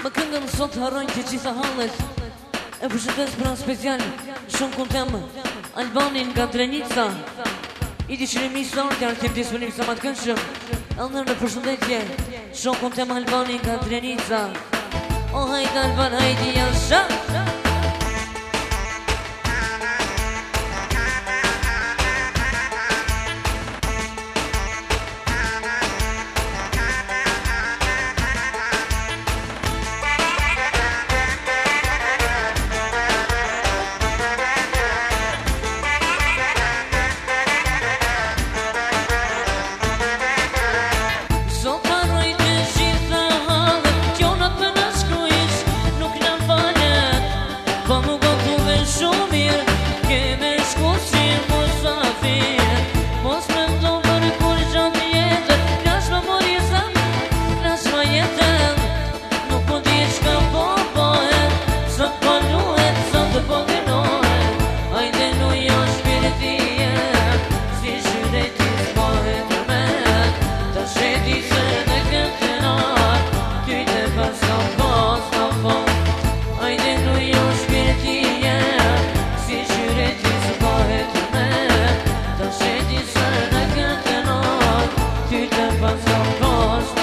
Më këngën sot harrojnë që gjitha hallet. E përshëndes pra special shumë kontem Albanin nga Drenica. I di shërimi sartë janë kem disponim sa matë këndshëm. Allër në përshëndetje shumë kontem Albanin nga Drenica. O hajde Alban, hajde jasha. Ty të pasëm